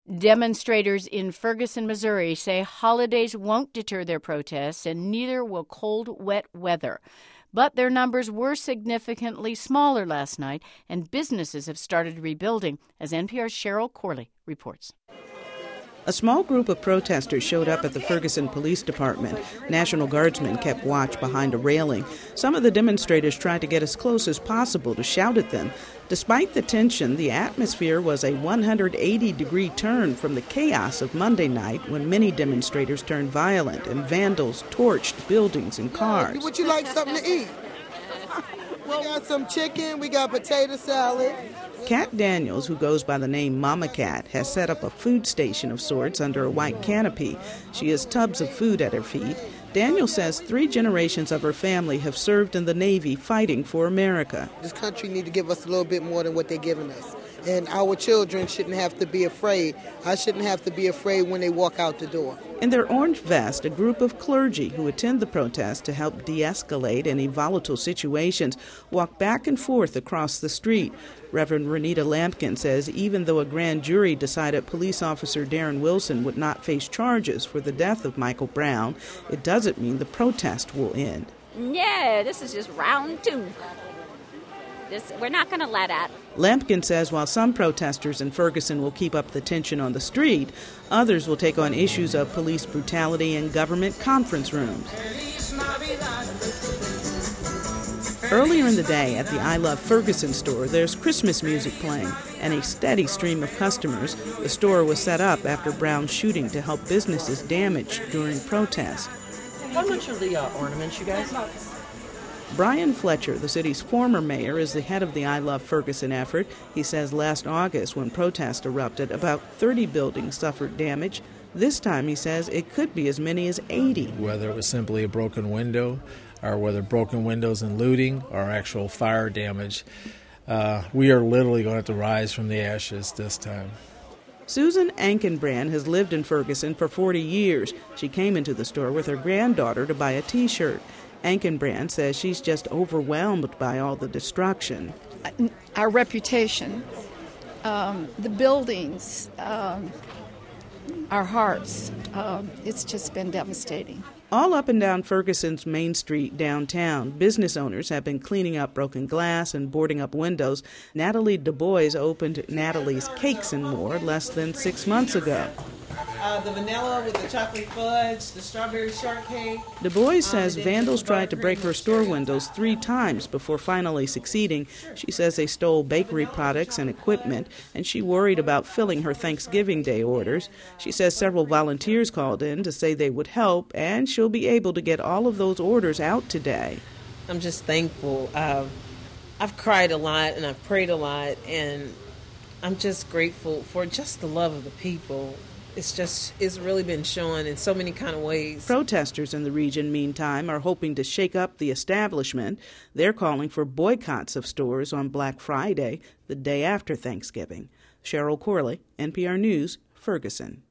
Demonstrators in Ferguson, Missouri say holidays won't deter their protests, and neither will cold, wet weather. But their numbers were significantly smaller last night, and businesses have started rebuilding, as NPR's Cheryl Corley reports. A small group of protesters showed up at the Ferguson Police Department. National Guardsmen kept watch behind a railing. Some of the demonstrators tried to get as close as possible to shout at them. Despite the tension, the atmosphere was a 180-degree turn from the chaos of Monday night, when many demonstrators turned violent and vandals torched buildings and cars. Would you like something to eat? We got some chicken, we got potato salad. Kat Daniels, who goes by the name Mama Cat, has set up a food station of sorts under a white canopy. She has tubs of food at her feet. Daniels says 3 generations of her family have served in the Navy fighting for America. This country needs to give us a little bit more than what they're giving us. And our children shouldn't have to be afraid. I shouldn't have to be afraid when they walk out the door. In their orange vest, a group of clergy who attend the protest to help de-escalate any volatile situations walk back and forth across the street. Reverend Renita Lampkin says even though a grand jury decided police officer Darren Wilson would not face charges for the death of Michael Brown, it doesn't mean the protest will end. Yeah, this is just round 2. We're not going to let up. Lampkin says while some protesters in Ferguson will keep up the tension on the street, others will take on issues of police brutality in government conference rooms. Earlier in the day at the I Love Ferguson store, there's Christmas music playing and a steady stream of customers. The store was set up after Brown's shooting to help businesses damaged during protests. How much are the ornaments, you guys? Brian Fletcher, the city's former mayor, is the head of the I Love Ferguson effort. He says last August, when protests erupted, about 30 buildings suffered damage. This time, he says, it could be as many as 80. Whether it was simply a broken window, or whether broken windows and looting, or actual fire damage, we are literally going to have to rise from the ashes this time. Susan Ankenbrand has lived in Ferguson for 40 years. She came into the store with her granddaughter to buy a T-shirt. Ankenbrand says she's just overwhelmed by all the destruction. Our reputation, the buildings, our hearts, it's just been devastating. All up and down Ferguson's Main Street downtown, business owners have been cleaning up broken glass and boarding up windows. Natalie Du Bois opened Natalie's Cakes and More less than 6 months ago. The vanilla with the chocolate fudge, the strawberry shortcake. Du Bois says vandals tried to break her store windows 3 times before finally succeeding. She says they stole bakery products and equipment, and she worried about filling her Thanksgiving Day orders. She says several volunteers called in to say they would help, and she'll be able to get all of those orders out today. I'm just thankful. I've cried a lot and I've prayed a lot, and I'm just grateful for just the love of the people. It's really been shown in so many kind of ways. Protesters in the region, meantime, are hoping to shake up the establishment. They're calling for boycotts of stores on Black Friday, the day after Thanksgiving. Cheryl Corley, NPR News, Ferguson.